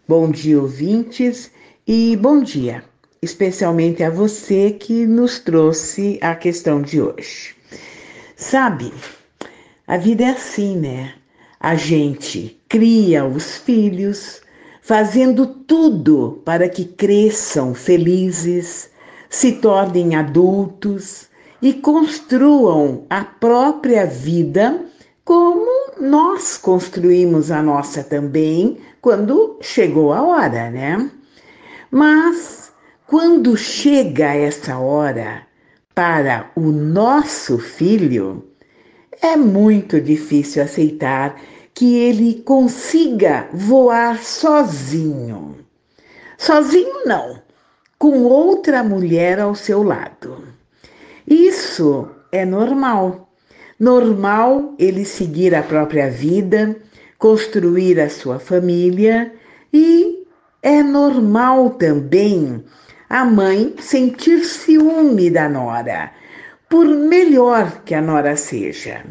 Bom dia, ouvintes, e bom dia, especialmente a você que nos trouxe a questão de hoje. Sabe, a vida é assim, né? A gente cria os filhos, fazendo tudo para que cresçam felizes, se tornem adultos e construam a própria vida como nós construímos a nossa também quando chegou a hora, né? Mas quando chega essa hora para o nosso filho, é muito difícil aceitar que ele consiga voar sozinho. Sozinho não, com outra mulher ao seu lado. Isso é normal. Normal ele seguir a própria vida, construir a sua família e é normal também a mãe sentir ciúme da nora, por melhor que a nora seja.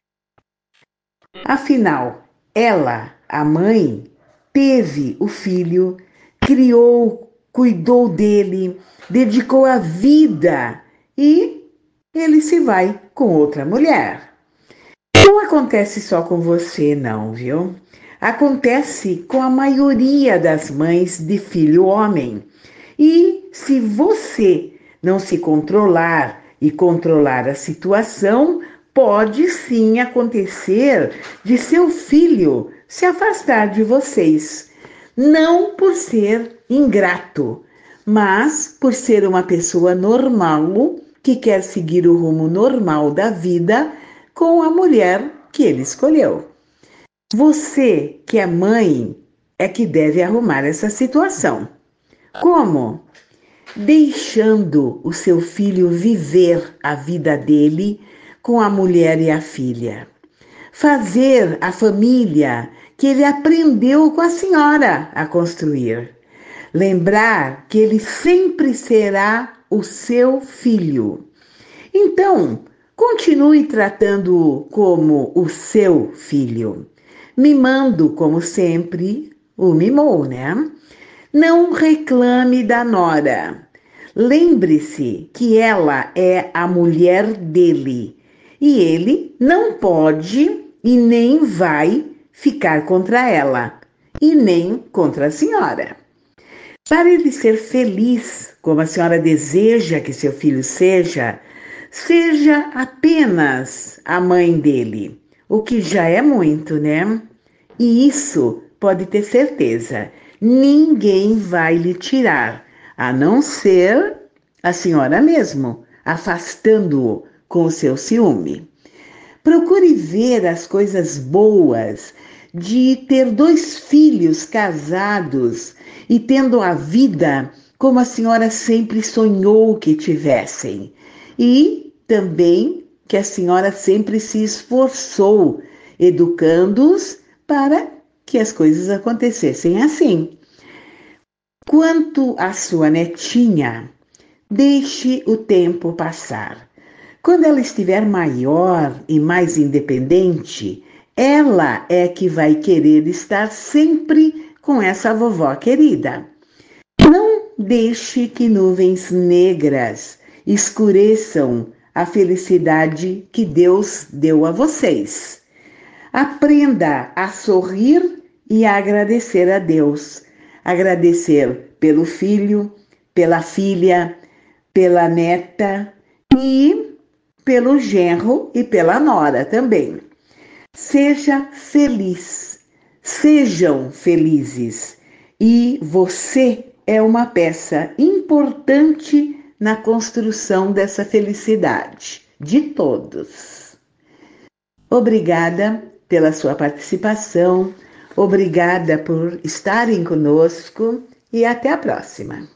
Afinal, ela, a mãe, teve o filho, criou, cuidou dele, dedicou a vida e ele se vai com outra mulher. Não acontece só com você, não, viu? Acontece com a maioria das mães de filho homem. E se você não se controlar e controlar a situação, pode sim acontecer de seu filho se afastar de vocês. Não por ser ingrato, mas por ser uma pessoa normal que quer seguir o rumo normal da vida com a mulher que ele escolheu. Você, que é mãe, é que deve arrumar essa situação. Como? Deixando o seu filho viver a vida dele com a mulher e a filha. Fazer a família que ele aprendeu com a senhora a construir. Lembrar que ele sempre será o seu filho. Então, continue tratando-o como o seu filho. Mimando, como sempre, o mimou, né? Não reclame da nora. Lembre-se que ela é a mulher dele e ele não pode e nem vai ficar contra ela e nem contra a senhora. Para ele ser feliz, como a senhora deseja que seu filho seja, seja apenas a mãe dele, o que já é muito, né? E isso pode ter certeza, ninguém vai lhe tirar, a não ser a senhora mesmo, afastando-o com o seu ciúme. Procure ver as coisas boas de ter 2 filhos casados e tendo a vida como a senhora sempre sonhou que tivessem. E também que a senhora sempre se esforçou educando-os para que as coisas acontecessem assim. Quanto à sua netinha, deixe o tempo passar. Quando ela estiver maior e mais independente, ela é que vai querer estar sempre com essa vovó querida. Não deixe que nuvens negras escureçam a felicidade que Deus deu a vocês. Aprenda a sorrir e a agradecer a Deus. Agradecer pelo filho, pela filha, pela neta e pelo genro e pela nora também. Seja feliz, sejam felizes e você é uma peça importante na construção dessa felicidade de todos. Obrigada pela sua participação, obrigada por estarem conosco e até a próxima.